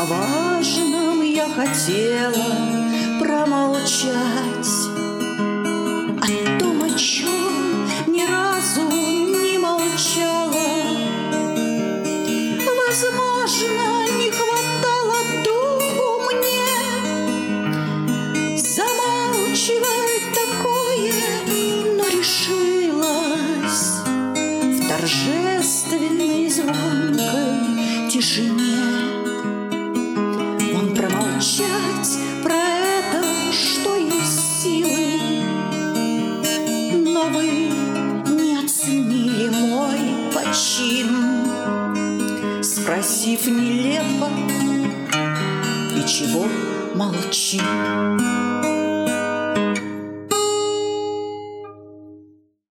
О важном я хотела промолчать, о том, о чем ни разу не молчала. Возможно, не хватало духу мне замалчивать такое, но решилась в торжественной звонкой тишине вам промолчать про это, что есть силы. Но вы не оценили мой почин, спросив нелепо: и чего молчим?